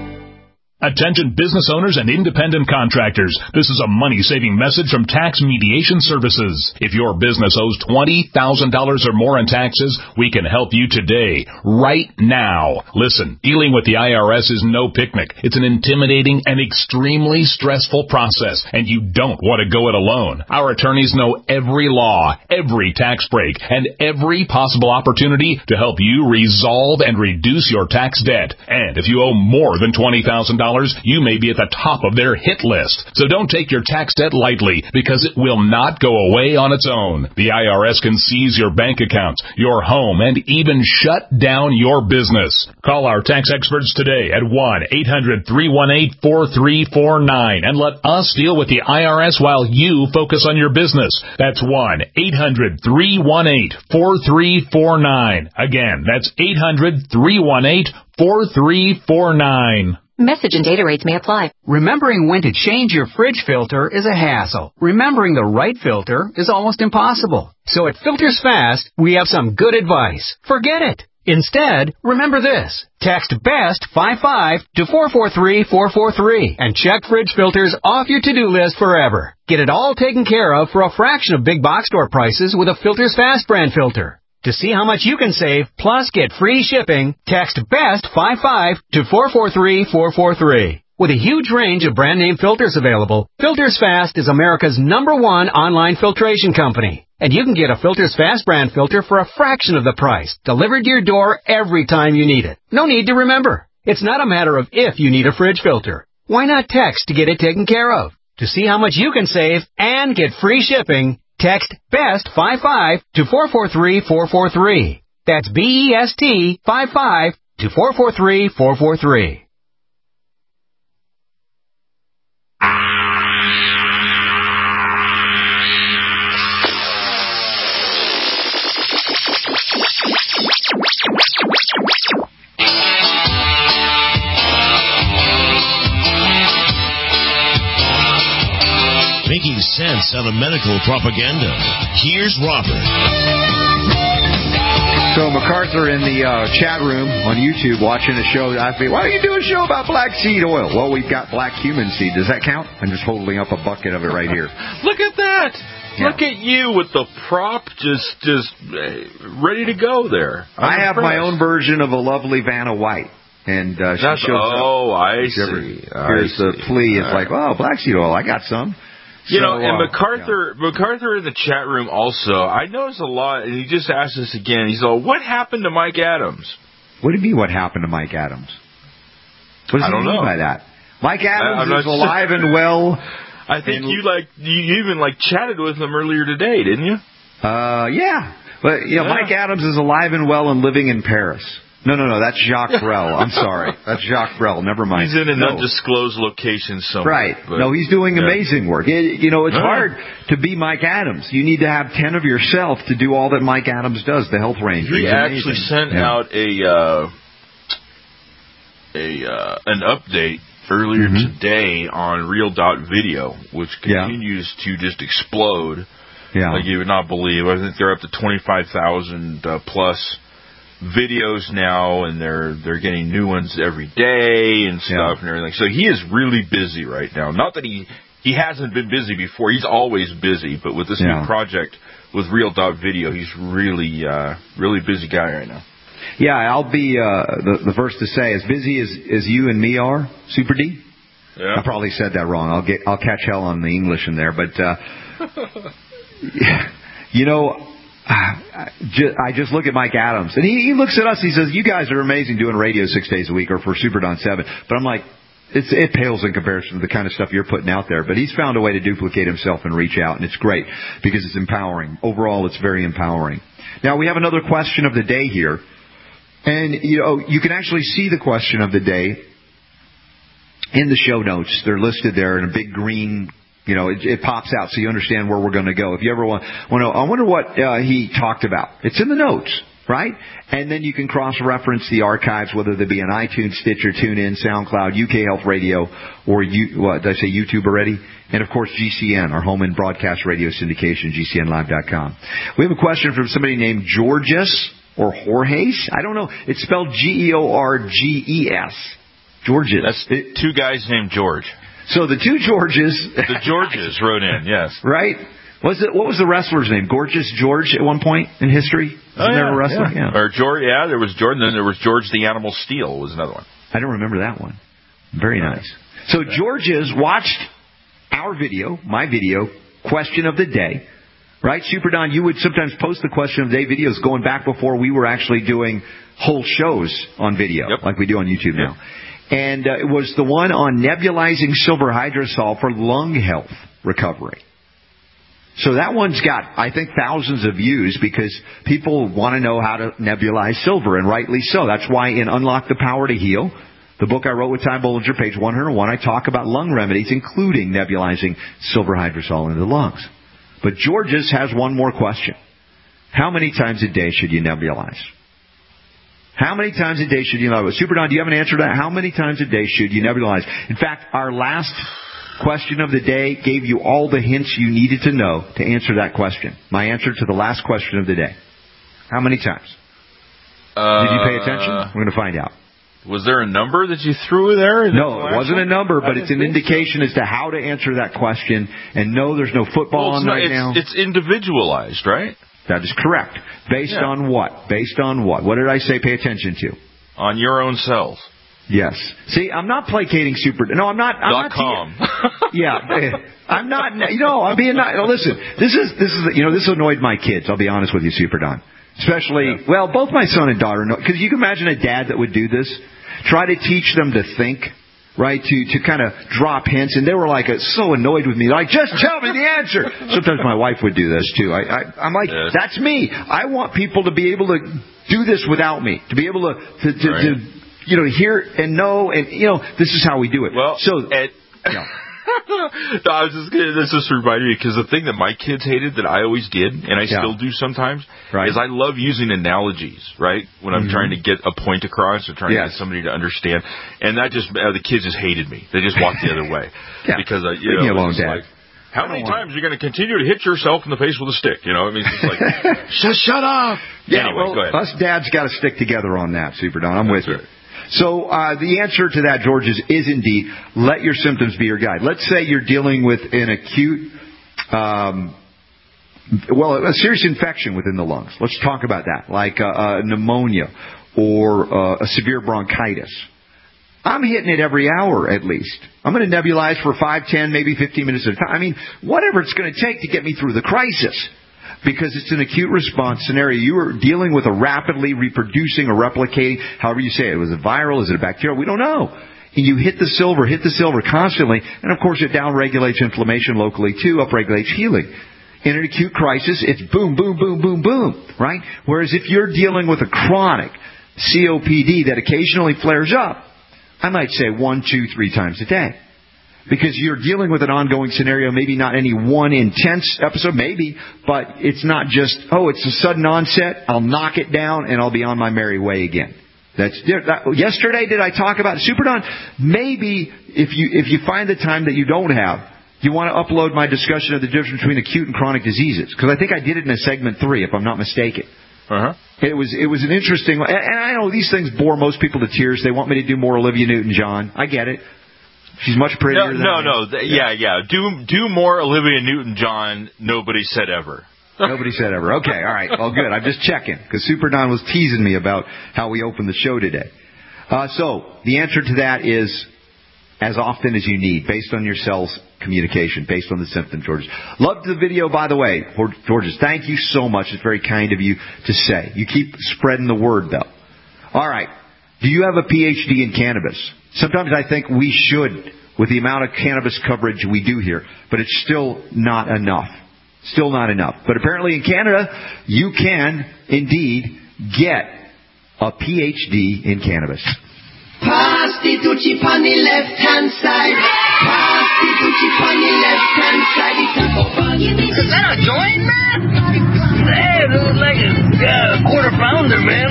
Attention business owners and independent contractors. This is a money-saving message from Tax Mediation Services. If your business owes twenty thousand dollars or more in taxes, we can help you today, right now. Listen, dealing with the I R S is no picnic. It's an intimidating and extremely stressful process, and you don't want to go it alone. Our attorneys know every law, every tax break, and every possible opportunity to help you resolve and reduce your tax debt. And if you owe more than twenty thousand dollars, you may be at the top of their hit list. So don't take your tax debt lightly, because it will not go away on its own. The I R S can seize your bank accounts, your home, and even shut down your business. Call our tax experts today at one eight hundred, three one eight, four three four nine and let us deal with the I R S while you focus on your business. That's one eight hundred, three one eight, four three four nine. Again, that's eight hundred, three one eight, four three four nine. Message and data rates may apply. Remembering when to change your fridge filter is a hassle. Remembering the right filter is almost impossible. So at Filters Fast, we have some good advice. Forget it. Instead, remember this. Text BEST fifty-five to four four three, four four three and check fridge filters off your to-do list forever. Get it all taken care of for a fraction of big box store prices with a Filters Fast brand filter. To see how much you can save, plus get free shipping, text BEST fifty-five to four four three, four four three. With a huge range of brand name filters available, Filters Fast is America's number one online filtration company. And you can get a Filters Fast brand filter for a fraction of the price, delivered to your door every time you need it. No need to remember. It's not a matter of if you need a fridge filter. Why not text to get it taken care of? To see how much you can save and get free shipping, text BEST fifty-five to four four three, four four three. That's B E S T fifty-five to four four three, four four three. Making sense out of medical propaganda. Here's Robert. So MacArthur in the uh, chat room on YouTube watching a show asked me, why don't you do a show about black seed oil? Well, we've got black human seed. Does that count? I'm just holding up a bucket of it right here. Look at that. Yeah. Look at you with the prop just just uh, ready to go there. I'm I have impressed. my own version of a lovely Vanna White. And uh, she That's, shows oh, up. I see. Here's I the see. plea. It's All like, oh, black seed oil. I got some. You so, know, and uh, MacArthur, yeah. MacArthur in the chat room also, I noticed a lot, and he just asked us again, he's all, what happened to Mike Adams? What do you mean, what happened to Mike Adams? What does I he don't mean know. by that? Mike Adams I, is alive and well. I think you like you even like chatted with him earlier today, didn't you? Uh, yeah. But you know, yeah. Mike Adams is alive and well and living in Paris. No, no, no, that's Jacques Brel. I'm sorry. That's Jacques Brel. Never mind. He's in an no. undisclosed location somewhere. Right. But, no, he's doing yeah. amazing work. It, you know, it's yeah. hard to be Mike Adams. You need to have ten of yourself to do all that Mike Adams does, the Health Ranger. He he's actually amazing. sent yeah. out a uh, a uh, an update earlier mm-hmm. today on Real Dot Video, which continues yeah. to just explode. Yeah. Like you would not believe. I think they're up to twenty-five thousand uh, plus videos now, and they're they're getting new ones every day and stuff yeah. and everything. So he is really busy right now. Not that he he hasn't been busy before. He's always busy, but with this yeah. new project with Real Dot Video, he's really uh, really busy guy right now. Yeah, I'll be uh, the the first to say, as busy as as you and me are, Super D. Yeah. I probably said that wrong. I'll get I'll catch hell on the English in there, but uh, you know. I just look at Mike Adams, and he, he looks at us. He says, "You guys are amazing doing radio six days a week, or for Super Don seven." But I'm like, it's, it pales in comparison to the kind of stuff you're putting out there. But he's found a way to duplicate himself and reach out, and it's great because it's empowering. Overall, it's very empowering. Now we have another question of the day here, and you know you can actually see the question of the day in the show notes. They're listed there in a big green. You know, it, it pops out so you understand where we're going to go. If you ever want, want to know, I wonder what uh, he talked about. It's in the notes, right? And then you can cross-reference the archives, whether they be on iTunes, Stitcher, TuneIn, SoundCloud, U K Health Radio, or you, what did I say, YouTube already? And of course, G C N, our home and broadcast radio syndication, G C N live dot com. We have a question from somebody named Georges or Jorges. I don't know. It's spelled G E O R G E S. Georges. That's it, two guys named George. So the two Georges... The Georges wrote in, yes. Right? Was it? What was the wrestler's name? Gorgeous George at one point in history? Wasn't oh, yeah, there a wrestler? Yeah. yeah. Or George, yeah, there was Jordan, then there was George the Animal Steel was another one. I don't remember that one. Very nice. So Georges watched our video, my video, question of the day. Right? Super Don, you would sometimes post the question of the day videos going back before we were actually doing whole shows on video, yep. like we do on YouTube yep. now. And uh, it was the one on nebulizing silver hydrosol for lung health recovery. So that one's got, I think, thousands of views because people want to know how to nebulize silver, and rightly so. That's why in Unlock the Power to Heal, the book I wrote with Ty Bollinger, page one oh one, I talk about lung remedies, including nebulizing silver hydrosol into the lungs. But Georges has one more question. How many times a day should you nebulize? How many times a day should you nebulize? Super Don, do you have an answer to that? How many times a day should you nebulize? In fact, our last question of the day gave you all the hints you needed to know to answer that question. My answer to the last question of the day. How many times? Uh, Did you pay attention? We're going to find out. Was there a number that you threw there? No, it wasn't a number, but it's an indication so. as to how to answer that question. And no, there's no football well, on no, right it's, now. It's individualized, right? That is correct. Based yeah. on what? Based on what? What did I say pay attention to? On your own cells. Yes. See, I'm not placating super... No, I'm not... I'm Dot not com. yeah. I'm not... You know, I'm being not... No, listen, this is... This is. You know, this annoyed my kids. I'll be honest with you, Super Don. Especially... Yeah. Well, both my son and daughter know... Because you can imagine a dad that would do this. Try to teach them to think... Right, to, to kind of drop hints, and they were like uh, so annoyed with me, like, just tell me the answer. Sometimes my wife would do this too. I, I, I'm like, yes. That's me. I want people to be able to do this without me, to be able to, to, to, right. to you know, hear and know, and you know, this is how we do it. Well, so. Ed, no. no, I was just gonna, this just reminded me because the thing that my kids hated that I always did, and I yeah. still do sometimes, right. is I love using analogies, right? When I'm mm-hmm. trying to get a point across or trying yes. to get somebody to understand, and that just uh, the kids just hated me. They just walked the other way yeah. because uh, you Leave know, me alone, Dad. Like, how many times are you going to continue to hit yourself in the face with a stick? You know, I mean, it's just like, shut, shut up. Yeah, anyway, well, go ahead. Us dads got to stick together on that, Super Don. I'm That's with right. you. So uh, the answer to that, George, is, is indeed let your symptoms be your guide. Let's say you're dealing with an acute, um, well, a serious infection within the lungs. Let's talk about that, like uh, uh, pneumonia or uh, a severe bronchitis. I'm hitting it every hour at least. I'm going to nebulize for five, ten, maybe fifteen minutes at a time. I mean, whatever it's going to take to get me through the crisis. Because it's an acute response scenario. You are dealing with a rapidly reproducing or replicating, however you say it. Was it viral? Is it a bacterial? We don't know. And you hit the silver, hit the silver constantly, and of course it downregulates inflammation locally too, upregulates healing. In an acute crisis, it's boom, boom, boom, boom, boom, right? Whereas if you're dealing with a chronic C O P D that occasionally flares up, I might say one, two, three times a day. Because you're dealing with an ongoing scenario, maybe not any one intense episode, maybe, but it's not just, oh, it's a sudden onset, I'll knock it down, and I'll be on my merry way again. That's that, yesterday, did I talk about Superdon? Maybe if you if you find the time that you don't have, you want to upload my discussion of the difference between acute and chronic diseases. Because I think I did it in a segment three, if I'm not mistaken. Uh-huh. It was it was an interesting, and I know these things bore most people to tears. They want me to do more Olivia Newton-John. I get it. She's much prettier no, than no, I am. no. Th- yeah, yeah. Do do more Olivia Newton-John. Nobody said ever. Nobody said ever. Okay, all right. Well, good. I'm just checking because Super Don was teasing me about how we opened the show today. Uh, so the answer to that is as often as you need, based on your cell's communication, based on the symptoms, Georges. Loved the video, by the way, Georges. Thank you so much. It's very kind of you to say. You keep spreading the word, though. All right. Do you have a P H D in cannabis? Sometimes I think we should, with the amount of cannabis coverage we do here, but it's still not enough. Still not enough. But apparently in Canada, you can indeed get a P H D in cannabis. Pass the Gucci on the left-hand side. Pass the Gucci on the left-hand side. Is that a joint, man? Hey, it looks like a uh, quarter pounder, man.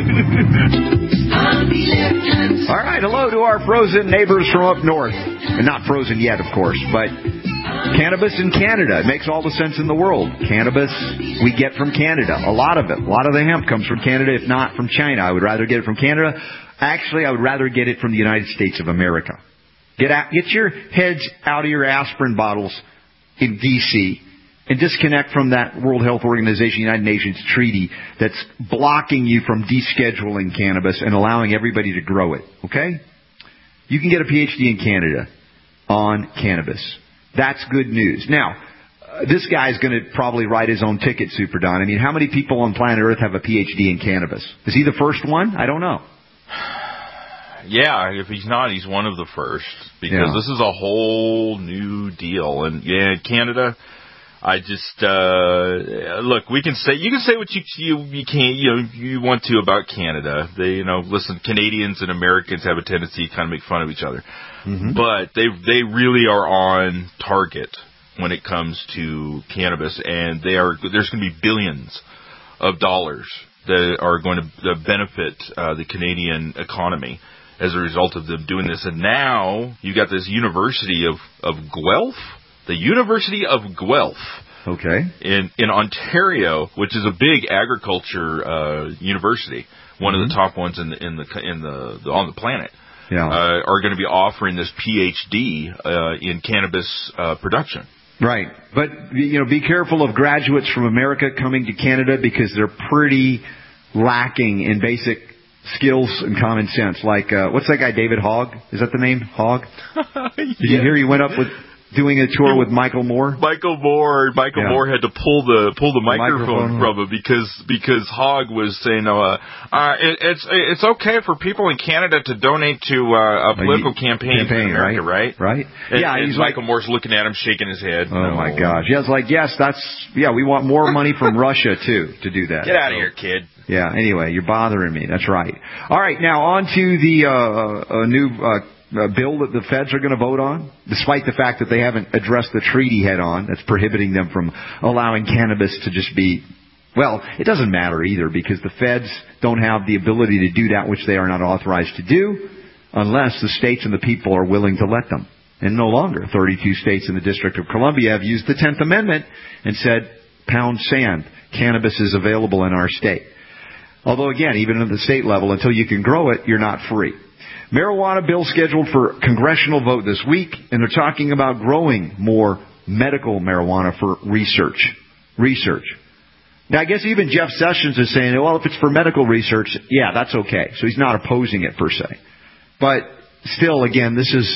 On the left-hand side. All right, hello to our frozen neighbors from up north. And not frozen yet, of course, but cannabis in Canada. It makes all the sense in the world. Cannabis we get from Canada. A lot of it. A lot of the hemp comes from Canada, if not from China. I would rather get it from Canada. Actually, I would rather get it from the United States of America. Get out, get your heads out of your aspirin bottles in D C and disconnect from that World Health Organization, United Nations treaty that's blocking you from descheduling cannabis and allowing everybody to grow it. Okay? You can get a P H D in Canada on cannabis. That's good news. Now, uh, this guy's going to probably write his own ticket, Super Don. I mean, how many people on planet Earth have a P H D in cannabis? Is he the first one? I don't know. Yeah, if he's not, he's one of the first, because Yeah. this is a whole new deal. And yeah, Canada, I just uh look. We can say you can say what you you you can't you know you want to about Canada. They you know listen, Canadians and Americans have a tendency to kind of make fun of each other, Mm-hmm. but they they really are on target when it comes to cannabis, and they are there's going to be billions of dollars that are going to benefit uh, the Canadian economy as a result of them doing this. And now you got this University of, of Guelph, the University of Guelph. Okay. In, in Ontario, which is a big agriculture, uh, university, one Mm-hmm. of the top ones in the, in the, in the, the on the planet, Yeah. uh, are going to be offering this P H D, uh, in cannabis, uh, production. Right. But, you know, be careful of graduates from America coming to Canada because they're pretty lacking in basic skills and common sense. Like, uh, what's that guy, David Hogg? Is that the name? Hogg? Did you hear he went up with doing a tour with Michael Moore? Michael Moore, Michael Yeah. Moore had to pull the pull the microphone, microphone. from him because because Hogg was saying, uh, uh, it, it's it's okay for people in Canada to donate to uh, a political campaign, campaign, in America, right? right? Right. And, Yeah, and he's Michael like- Moore's looking at him, shaking his head. Oh, No. my gosh. Yeah, it's like, yes, that's, yeah, we want more money from Russia, too, to do that. Get out of So- here, kid. Yeah, anyway, you're bothering me. That's right. All right, now on to the uh, uh, new uh, uh, bill that the feds are going to vote on, despite the fact that they haven't addressed the treaty head on that's prohibiting them from allowing cannabis to just be, well, it doesn't matter either because the feds don't have the ability to do that which they are not authorized to do unless the states and the people are willing to let them. And no longer. thirty-two states in the District of Columbia have used the tenth Amendment and said, pound sand, cannabis is available in our state. Although, again, even at the state level, until you can grow it, you're not free. Marijuana bill scheduled for congressional vote this week, and they're talking about growing more medical marijuana for research. Research. Now, I guess even Jeff Sessions is saying, well, if it's for medical research, yeah, that's okay. So he's not opposing it per se. But still, again, this is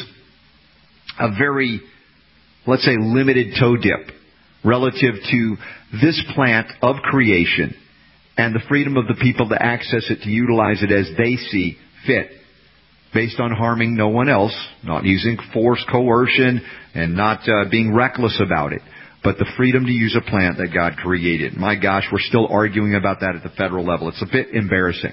a very, let's say, limited toe dip relative to this plant of creation and the freedom of the people to access it, to utilize it as they see fit. based on harming no one else, not using force, coercion, and not uh, being reckless about it, but the freedom to use a plant that God created. My gosh, we're still arguing about that at the federal level. It's a bit embarrassing.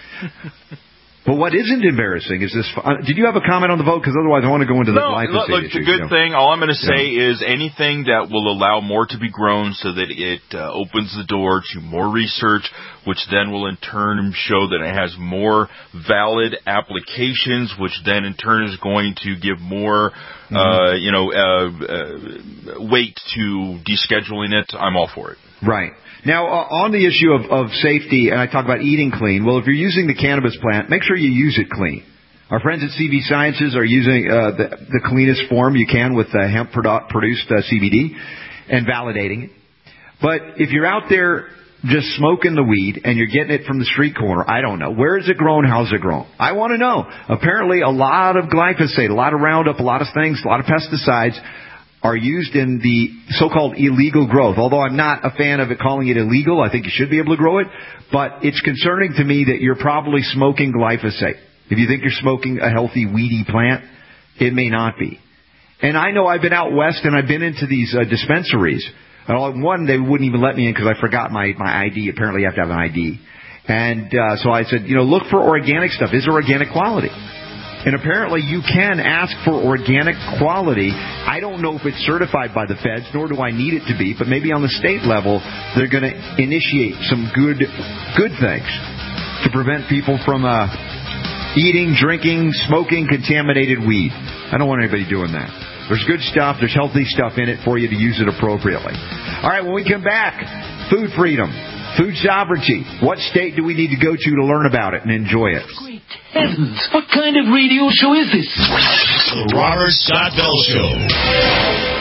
But what isn't embarrassing is this. Uh, did you have a comment on the vote? Because otherwise I want to go into the no, glyphosate look, issue. the good you know. thing, all I'm going to say yeah. is anything that will allow more to be grown so that it uh, opens the door to more research, which then will in turn show that it has more valid applications, which then in turn is going to give more, mm-hmm. uh, you know, uh, uh, weight to descheduling it. I'm all for it. Right. Now, uh, on the issue of, of safety, and I talk about eating clean, well, if you're using the cannabis plant, make sure you use it clean. Our friends at C V Sciences are using uh, the, the cleanest form you can with uh, hemp-produced uh, C B D and validating it. But if you're out there just smoking the weed and you're getting it from the street corner, I don't know. Where is it grown? How's it grown? I want to know. Apparently, a lot of glyphosate, a lot of Roundup, a lot of things, a lot of pesticides are used in the so-called illegal growth. Although I'm not a fan of it calling it illegal, I think you should be able to grow it. But it's concerning to me that you're probably smoking glyphosate. If you think you're smoking a healthy, weedy plant, it may not be. And I know I've been out west and I've been into these uh, dispensaries. And one, they wouldn't even let me in because I forgot my, my I D. Apparently you have to have an I D. And uh, so I said, you know, look for organic stuff. Is there organic quality? And apparently you can ask for organic quality. I don't know if it's certified by the feds, nor do I need it to be, but maybe on the state level, they're going to initiate some good good things to prevent people from uh, eating, drinking, smoking contaminated weed. I don't want anybody doing that. There's good stuff. There's healthy stuff in it for you to use it appropriately. All right, when we come back, food freedom, food sovereignty. What state do we need to go to to learn about it and enjoy it? Heavens, what kind of radio show is this? The Robert Scott Bell Show.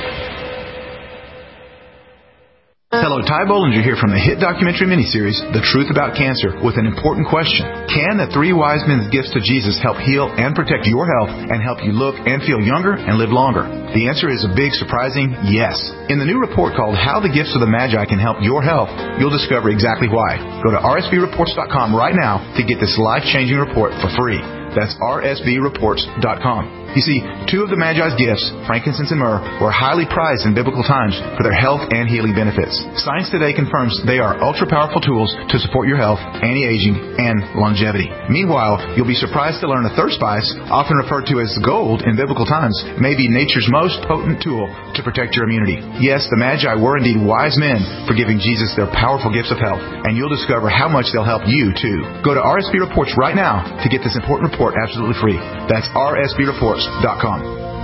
Hello, Ty Bollinger here from the hit documentary miniseries, The Truth About Cancer, with an important question. Can the three wise men's gifts to Jesus help heal and protect your health and help you look and feel younger and live longer? The answer is a big, surprising yes. In the new report called How the Gifts of the Magi Can Help Your Health, you'll discover exactly why. Go to R S B reports dot com right now to get this life-changing report for free. That's R S B reports dot com. You see, two of the Magi's gifts, frankincense and myrrh, were highly prized in biblical times for their health and healing benefits. Science today confirms they are ultra-powerful tools to support your health, anti-aging, and longevity. Meanwhile, you'll be surprised to learn a third spice, often referred to as gold in biblical times, may be nature's most potent tool to protect your immunity. Yes, the Magi were indeed wise men for giving Jesus their powerful gifts of health, and you'll discover how much they'll help you, too. Go to R S B Reports right now to get this important report absolutely free. That's R S B reports dot com.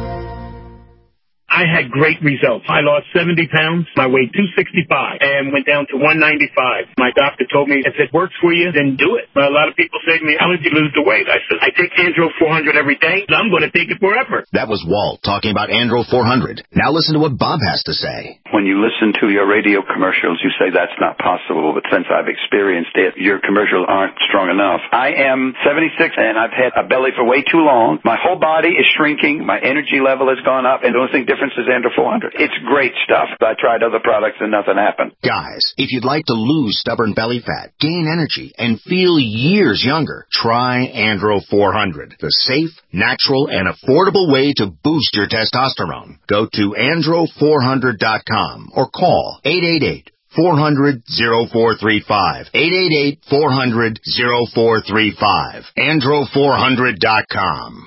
I had great results. I lost seventy pounds. I weighed two sixty-five and went down to one ninety-five. My doctor told me, if it works for you, then do it. But a lot of people say to me, how did you lose the weight? I said, I take Andro four hundred every day. I'm going to take it forever. That was Walt talking about Andro four hundred. Now listen to what Bob has to say. When you listen to your radio commercials, you say that's not possible. But since I've experienced it, your commercials aren't strong enough. I am seventy-six and I've had a belly for way too long. My whole body is shrinking. My energy level has gone up. And the only thing different is Andro four hundred. It's great stuff. I tried other products and nothing happened. Guys, if you'd like to lose stubborn belly fat, gain energy, and feel years younger, try Andro four hundred, the safe, natural, and affordable way to boost your testosterone. Go to andro four hundred dot com or call eight eight eight, four hundred, oh four three five. eight eight eight, four hundred, oh four three five. andro four hundred dot com.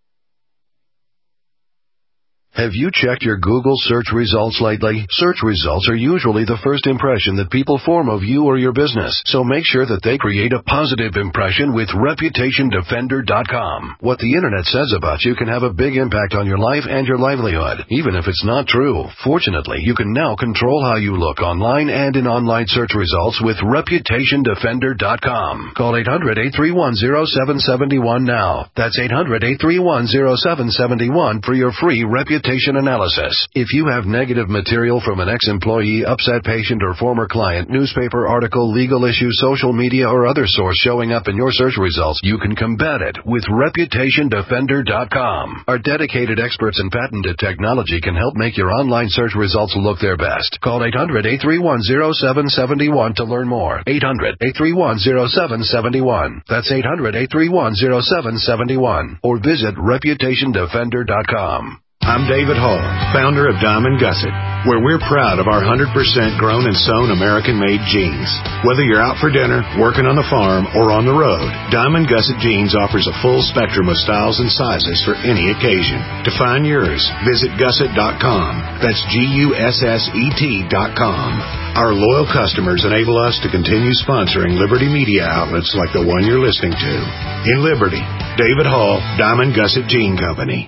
Have you checked your Google search results lately? Search results are usually the first impression that people form of you or your business, so make sure that they create a positive impression with reputation defender dot com. What the internet says about you can have a big impact on your life and your livelihood, even if it's not true. Fortunately, you can now control how you look online and in online search results with reputation defender dot com. Call eight hundred, eight three one, oh seven seven one now. That's eight hundred, eight three one, oh seven seven one for your free reputation Reputation Analysis. If you have negative material from an ex-employee, upset patient, or former client, newspaper article, legal issue, social media, or other source showing up in your search results, you can combat it with Reputation Defender dot com. Our dedicated experts in patented technology can help make your online search results look their best. Call eight hundred, eight three one, zero seven seven one to learn more. eight hundred, eight three one, zero seven seven one. That's eight hundred, eight three one, zero seven seven one. Or visit Reputation Defender dot com. I'm David Hall, founder of Diamond Gusset, where we're proud of our one hundred percent grown and sewn American-made jeans. Whether you're out for dinner, working on the farm, or on the road, Diamond Gusset Jeans offers a full spectrum of styles and sizes for any occasion. To find yours, visit gusset dot com. That's G U S S E T dot com. Our loyal customers enable us to continue sponsoring Liberty media outlets like the one you're listening to. In Liberty, David Hall, Diamond Gusset Jean Company.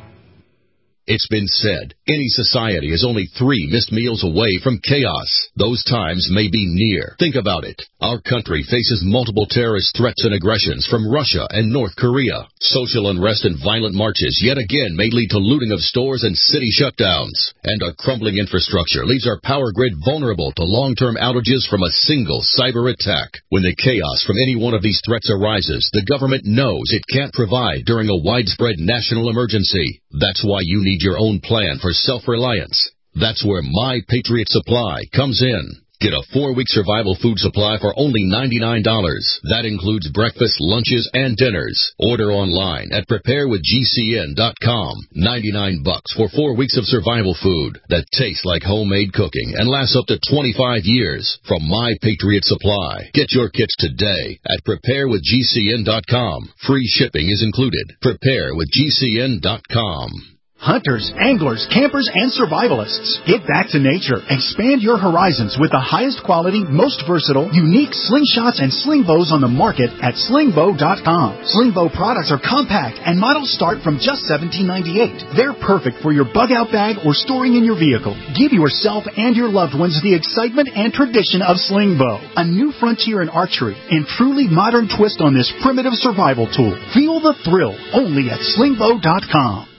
It's been said, any society is only three missed meals away from chaos. Those times may be near. Think about it. Our country faces multiple terrorist threats and aggressions from Russia and North Korea. Social unrest and violent marches yet again may lead to looting of stores and city shutdowns. And our crumbling infrastructure leaves our power grid vulnerable to long-term outages from a single cyber attack. When the chaos from any one of these threats arises, the government knows it can't provide during a widespread national emergency. That's why you need your own plan for self-reliance. That's where My Patriot Supply comes in. Get a four-week survival food supply for only ninety-nine dollars. That includes breakfast, lunches, and dinners. Order online at prepare with G C N dot com. ninety-nine bucks for four weeks of survival food that tastes like homemade cooking and lasts up to twenty-five years from My Patriot Supply. Get your kits today at prepare with G C N dot com. Free shipping is included. prepare with G C N dot com. Hunters, anglers, campers, and survivalists. Get back to nature. Expand your horizons with the highest quality, most versatile, unique slingshots and sling bows on the market at sling bow dot com. Sling bow products are compact and models start from just seventeen ninety-eight. They're perfect for your bug out bag or storing in your vehicle. Give yourself and your loved ones the excitement and tradition of sling bow. A new frontier in archery and truly modern twist on this primitive survival tool. Feel the thrill only at sling bow dot com.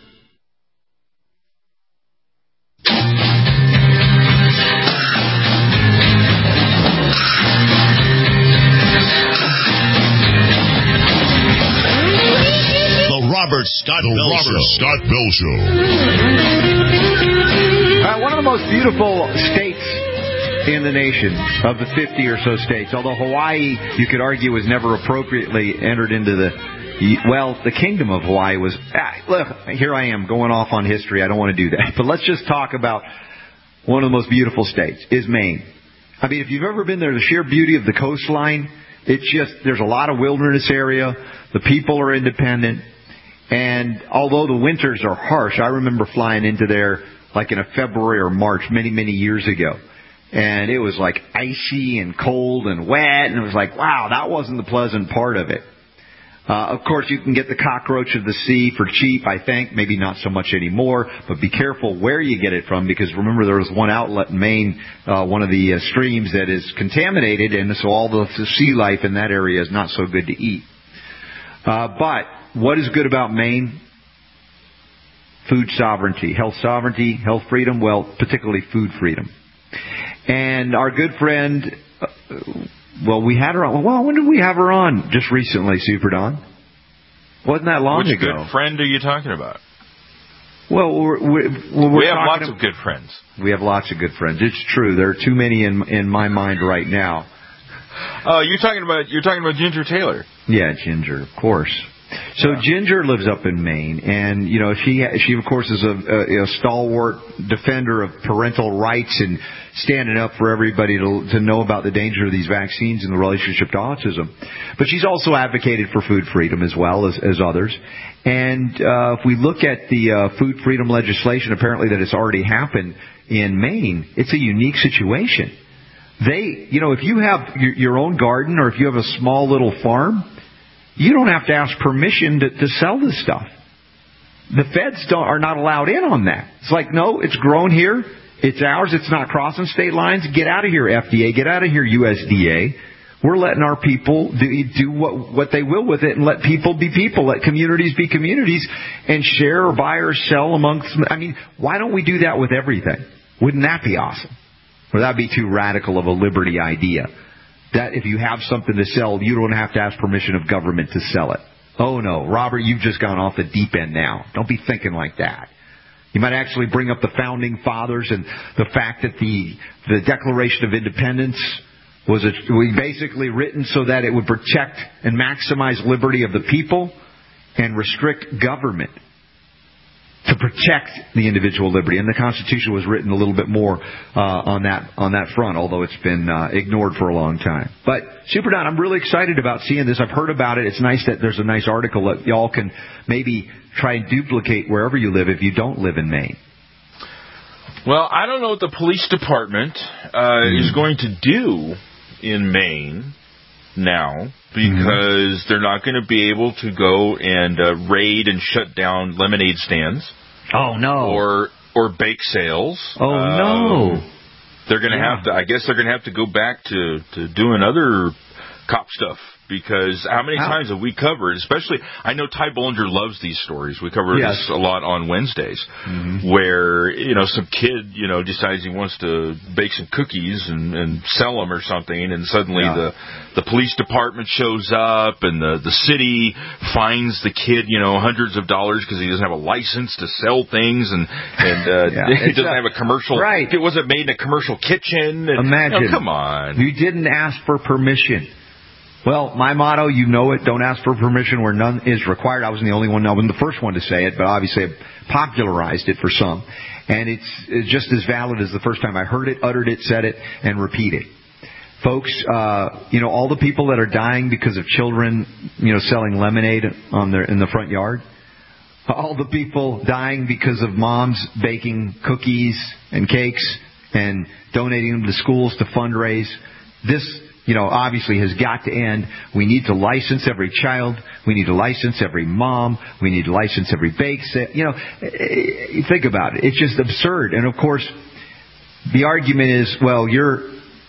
Robert Scott the Bell Robert Show. Scott Bell Show. Uh, one of the most beautiful states in the nation, of the fifty or so states, although Hawaii, you could argue, was never appropriately entered into the, well, the kingdom of Hawaii was, ah, look, here I am going off on history. I don't want to do that. But let's just talk about one of the most beautiful states, is Maine. I mean, if you've ever been there, the sheer beauty of the coastline, it's just, there's a lot of wilderness area. The people are independent. And although the winters are harsh, I remember flying into there like in a February or March many, many years ago. And it was like icy and cold and wet. And it was like, wow, that wasn't the pleasant part of it. Uh, of course, you can get the cockroach of the sea for cheap, I think. Maybe not so much anymore. But be careful where you get it from, because remember, there was one outlet in Maine, uh, one of the uh, streams that is contaminated. And so all the sea life in that area is not so good to eat. Uh, but what is good about Maine? Food sovereignty, health sovereignty, health freedom, well, particularly food freedom. And our good friend, uh, well, we had her on, well, when did we have her on? Just recently, Super Don. Wasn't that long Which ago. Which good friend are you talking about? Well, we're, we're, we're we have lots about, of good friends. We have lots of good friends. It's true. There are too many in in my mind right now. Oh, you're talking about you're talking about Ginger Taylor. Yeah, Ginger, of course. So yeah. Ginger lives up in Maine, and you know she she of course is a, a, a stalwart defender of parental rights and standing up for everybody to to know about the danger of these vaccines and the relationship to autism. But she's also advocated for food freedom as well as as others. And uh, if we look at the uh, food freedom legislation, apparently that has already happened in Maine, it's a unique situation. They, you know, if you have your, your own garden or if you have a small little farm, you don't have to ask permission to, to sell this stuff. The feds don't, are not allowed in on that. It's like, no, it's grown here. It's ours. It's not crossing state lines. Get out of here, F D A. Get out of here, U S D A. we're letting our people do, do what, what they will with it and let people be people, let communities be communities and share or buy or sell amongst them. I mean, why don't we do that with everything? Wouldn't that be awesome? Or that would be too radical of a liberty idea. That if you have something to sell, you don't have to ask permission of government to sell it. Oh no, Robert, you've just gone off the deep end now. Don't be thinking like that. You might actually bring up the Founding Fathers and the fact that the the Declaration of Independence was a, we basically written so that it would protect and maximize liberty of the people and restrict government to protect the individual liberty. And the Constitution was written a little bit more uh, on that on that front, although it's been uh, ignored for a long time. But Super Don, I'm really excited about seeing this. I've heard about it. It's nice that there's a nice article that y'all can maybe try and duplicate wherever you live if you don't live in Maine. Well, I don't know what the police department uh, mm. is going to do in Maine now, because mm-hmm. they're not going to be able to go and uh, raid and shut down lemonade stands. Oh no! Or or bake sales. Oh um, no! They're going to yeah. have to. I guess they're going to have to go back to to doing other cop stuff. Because how many how? times have we covered, especially, I know Ty Bollinger loves these stories. We cover yes. this a lot on Wednesdays, mm-hmm. where, you know, some kid, you know, decides he wants to bake some cookies and, and sell them or something, and suddenly yeah. the the police department shows up, and the, the city fines the kid, you know, hundreds of dollars because he doesn't have a license to sell things, and, and uh, yeah. he doesn't a, have a commercial, right. it wasn't made in a commercial kitchen. And, Imagine. You know, come on. You didn't ask for permission. Well, my motto, you know it, don't ask for permission where none is required. I wasn't the only one, I wasn't the first one to say it, but obviously I popularized it for some. And it's, it's just as valid as the first time I heard it, uttered it, said it, and repeat it. Folks, uh, you know, all the people that are dying because of children, you know, selling lemonade on their, in the front yard, all the people dying because of moms baking cookies and cakes and donating them to schools to fundraise, this you know, obviously has got to end. We need to license every child. We need to license every mom. We need to license every bake sale. You know, think about it. It's just absurd. And, of course, the argument is, well, you're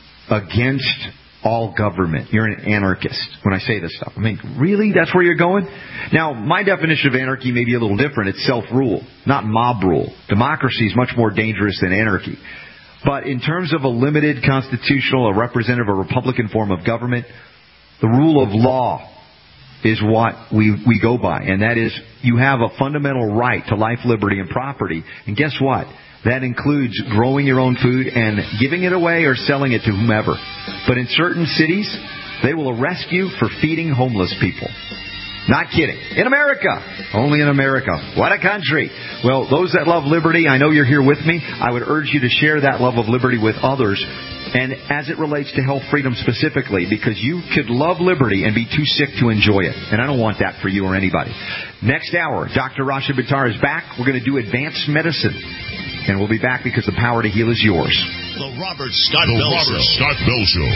against all government. You're an anarchist when I say this stuff. I mean, really? That's where you're going? Now, my definition of anarchy may be a little different. It's self-rule, not mob rule. Democracy is much more dangerous than anarchy. But in terms of a limited constitutional, a representative, a republican form of government, the rule of law is what we, we go by. And that is, you have a fundamental right to life, liberty, and property. And guess what? That includes growing your own food and giving it away or selling it to whomever. But in certain cities, they will arrest you for feeding homeless people. Not kidding. In America. Only in America. What a country. Well, those that love liberty, I know you're here with me. I would urge you to share that love of liberty with others. And as it relates to health freedom specifically, because you could love liberty and be too sick to enjoy it. And I don't want that for you or anybody. Next hour, Doctor Rasha Buttar is back. We're going to do advanced medicine. And we'll be back because the power to heal is yours. The Robert Scott the Bell Robert Show. Scott Bell Show.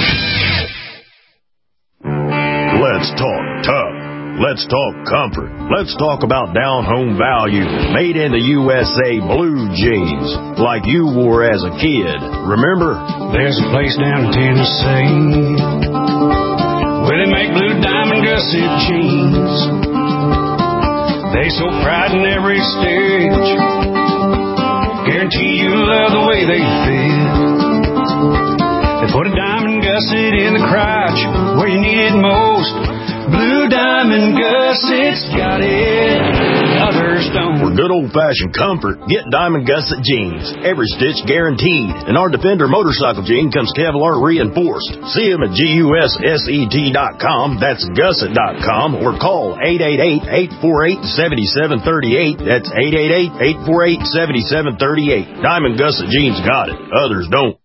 Let's talk tough. Let's talk comfort. Let's talk about down-home value. Made in the U S A blue jeans, like you wore as a kid. Remember? There's a place down in Tennessee where they make blue diamond gusset jeans. They so pride in every stitch. Guarantee you love the way they fit. They put a diamond gusset in the crotch where you need it most. Blue Diamond Gussets got it, others don't. For good old-fashioned comfort, get Diamond Gusset jeans. Every stitch guaranteed. And our Defender motorcycle jean comes Kevlar reinforced. See them at gusset dot com. That's gusset dot com. Or call eight eight eight, eight four eight, seven seven three eight. That's eight eight eight, eight four eight, seven seven three eight. Diamond Gusset jeans got it. Others don't.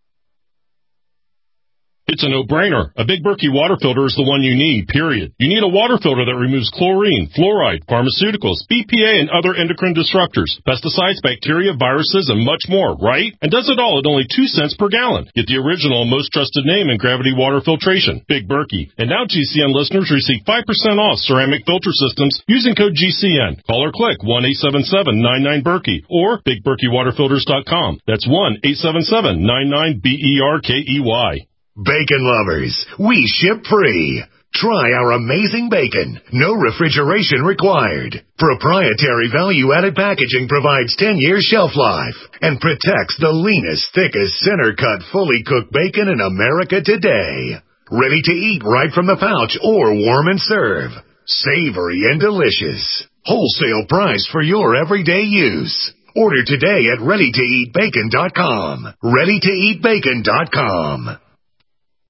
It's a no-brainer. A Big Berkey water filter is the one you need, period. You need a water filter that removes chlorine, fluoride, pharmaceuticals, B P A, and other endocrine disruptors, pesticides, bacteria, viruses, and much more, right? And does it all at only two cents per gallon. Get the original and most trusted name in gravity water filtration, Big Berkey. And now G C N listeners receive five percent off ceramic filter systems using code G C N. Call or click one eight seven seven, nine nine, Berkey or big berkey water filters dot com. That's one eight seven seven, nine nine, B E R K E Y. Bacon lovers, we ship free. Try our amazing bacon. No refrigeration required. Proprietary value-added packaging provides ten years shelf life and protects the leanest, thickest, center-cut, fully cooked bacon in America today. Ready to eat right from the pouch or warm and serve. Savory and delicious. Wholesale price for your everyday use. Order today at ready to eat bacon dot com. ready to eat bacon dot com.